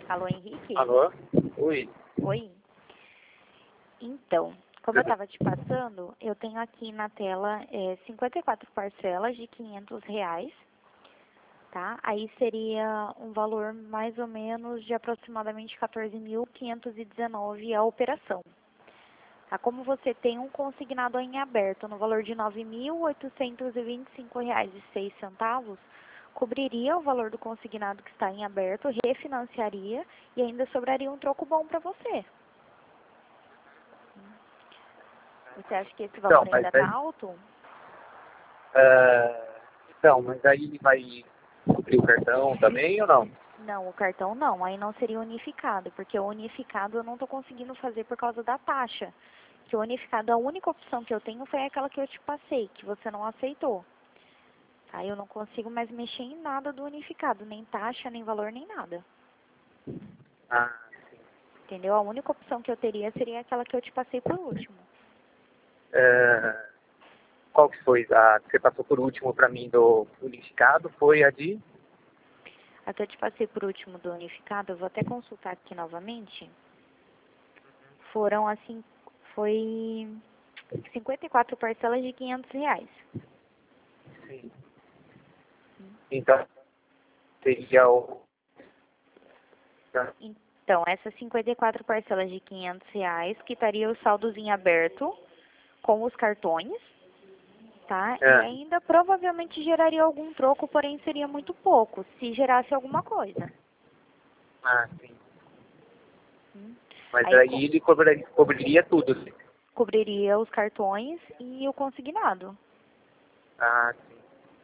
Alô, Henrique? Alô? Oi. Oi. Então, como eu estava te passando, eu tenho aqui na tela 54 parcelas de R$ 500, tá? Aí seria um valor mais ou menos de aproximadamente 14.519 a operação. Tá? Como você tem um consignado em aberto no valor de R$ 9.825,06, cobriria o valor do consignado que está em aberto, refinanciaria e ainda sobraria um troco bom para você. Você acha que esse valor ainda está alto? Mas aí ele vai cobrir o cartão também ou não? Não, o cartão não, aí não seria unificado, porque o unificado eu não estou conseguindo fazer por causa da taxa. Que o unificado, a única opção que eu tenho foi aquela que eu te passei, que você não aceitou. Aí eu não consigo mais mexer em nada do unificado, nem taxa, nem valor, nem nada. Ah, sim. Entendeu? A única opção que eu teria seria aquela que eu te passei por último. Qual que foi a que você passou por último para mim do unificado? Foi a de... A que eu te passei por último do unificado, eu vou até consultar aqui novamente. Foram assim, foi 54 parcelas de R$ 500. Sim. Então, seria o... Então, essas 54 parcelas de R$ 500, que estaria o saldos em aberto com os cartões, tá? E ainda provavelmente geraria algum troco, porém seria muito pouco, se gerasse alguma coisa. Ah, sim. Hum. Mas aí ele cobriria tudo, assim. Cobriria os cartões e o consignado. Ah, sim.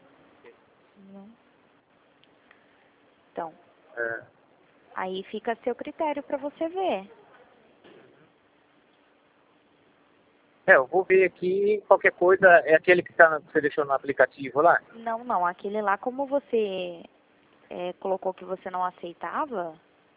Então, aí fica a seu critério para você ver. Eu vou ver aqui, qualquer coisa, é aquele que você deixou no aplicativo lá? Não, aquele lá, como você colocou que você não aceitava,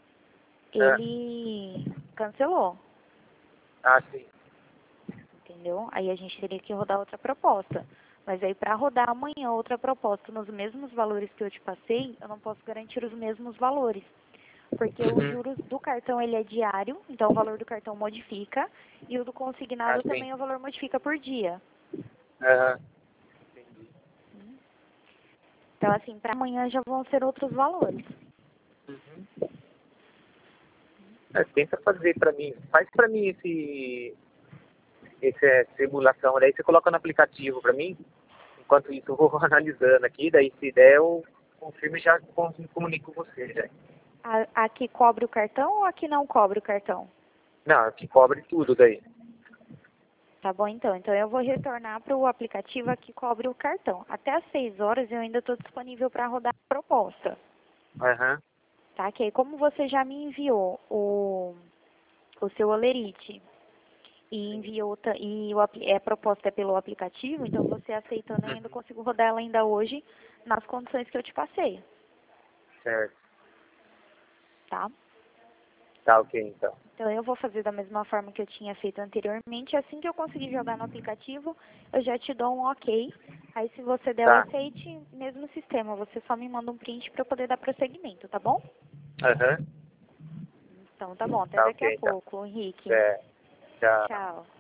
ele cancelou, Ah, sim. entendeu? Aí a gente teria que rodar outra proposta. Mas aí para rodar amanhã outra proposta nos mesmos valores que eu te passei, eu não posso garantir os mesmos valores. Porque os juros do cartão ele é diário, então o valor do cartão modifica, e o do consignado também o valor modifica por dia. Entendi. Então assim, para amanhã já vão ser outros valores. Tenta fazer para mim, faz para mim essa simulação, daí você coloca no aplicativo para mim, enquanto isso eu vou analisando aqui, daí se der eu confirmo e já comunico com você, já. Aqui cobre o cartão ou aqui não cobre o cartão? Não, que cobre tudo daí. Tá bom, então. Então eu vou retornar para o aplicativo que cobre o cartão. Até às 6 horas eu ainda estou disponível para rodar a proposta. Tá? Que aí como você já me enviou o seu olerite e enviou a proposta é pelo aplicativo, então você aceitando eu ainda consigo rodar ela ainda hoje nas condições que eu te passei. Certo. Tá? Tá, ok, então. Então eu vou fazer da mesma forma que eu tinha feito anteriormente. Assim que eu conseguir jogar no aplicativo, eu já te dou um ok. Aí se você der o aceite, mesmo sistema, você só me manda um print para eu poder dar prosseguimento, tá bom? Então tá bom, até Tá, daqui a ok, então. pouco, Henrique. Tchau. Tchau.